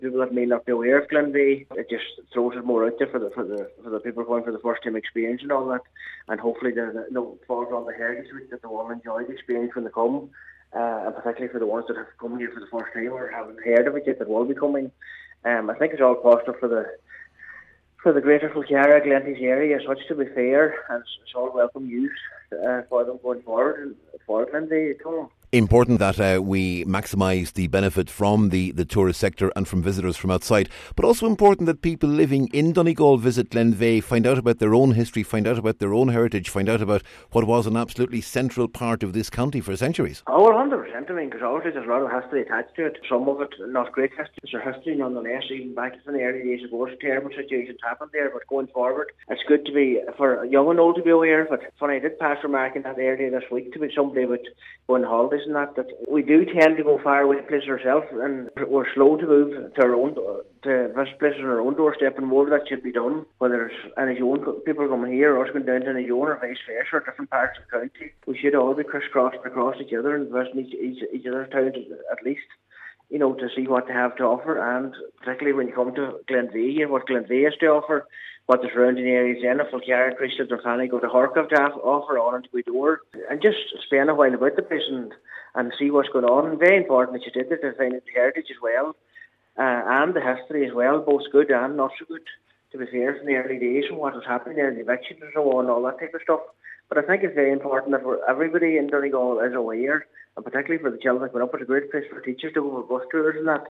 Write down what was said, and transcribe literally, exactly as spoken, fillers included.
People that may not be aware of Glenveigh, it just throws it more out there for the for the for the people going for the first time experience and all that. And hopefully the, the you know, falls on the Heritage Week that they will enjoy the experience when they come, uh, and particularly for the ones that have come here for the first time or haven't heard of it yet that will be coming. Um, I think it's all positive for the for the Greater Falkirk, Glenveigh area as such, to be fair, and it's, it's all welcome use uh, for them going forward and for Glenveigh. Important that uh, we maximise the benefit from the, the tourist sector and from visitors from outside, but also important that people living in Donegal visit Glenveigh, find out about their own history, find out about their own heritage, find out about what was an absolutely central part of this county for centuries. Oh, well, one hundred percent. I mean, because obviously there's a lot of history attached to it. Some of it not great history. There's history nonetheless, even back in the early days ago. Terrible situations happened there, but going forward, it's good to be, for young and old to be aware of it. Funny, I did pass remarking that earlier this week to be somebody with going holidays and that, that we do tend to go far away places ourselves, and we're slow to move to our own, to visit places on our own doorstep, and more of that should be done, whether it's any own people coming here or us going down to any own or vice versa, or different parts of the county. We should all be crisscrossed across each other and visit each, each, each other's towns at least, you know, to see what they have to offer, and particularly when you come to Glenveigh here, what Glenveigh has to offer, what the surrounding areas in Falkirk, Christchurch, or Fanny, go to Hark have to offer on into Gweedore, and just spend a while about the place and, and see what's going on. And very important that you did it, to find out the heritage as well, uh, and the history as well, both good and not so good, to be fair, from the early days and what was happening there, the evictions and so on, all that type of stuff. But I think it's very important that we're, everybody in Donegal is aware, and particularly for the children that went up, it's a great place for teachers to go for bus tours and that.